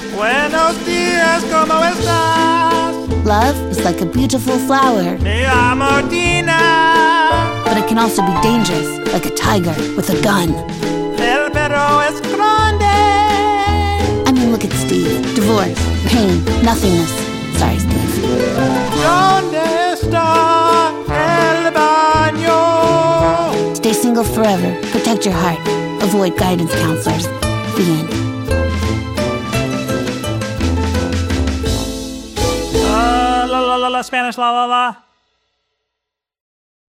Buenos días, ¿cómo estás? Love is like a beautiful flower, Me llamo Dina. but it can also be dangerous, like a tiger with a gun. El perro es grande. I mean, look at Steve. Divorce, pain, nothingness. Sorry, Steve. ¿Dónde está el baño? Stay single forever. Protect your heart. Avoid guidance counselors. The end. La Spanish la.